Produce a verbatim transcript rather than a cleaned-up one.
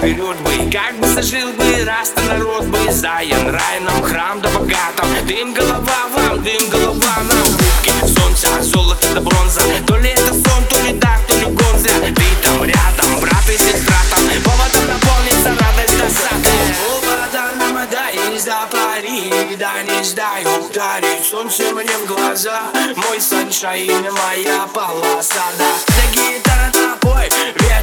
вперед бы. Как бы зажил бы раз народ бы, Заян, рай нам, храм да богатом. Дым голова вам, дым голова нам. Кубки солнца, золото да бронза. То ли это сон, то ли дар, то ли гон зря. Ты там рядом, брат и сестра там. Поводом наполнится радость досады. Поводом нам отдай за пари, да не сдай ударить солнце мне в глаза. Мой саншайн, моя полоса, да. За гитара напой,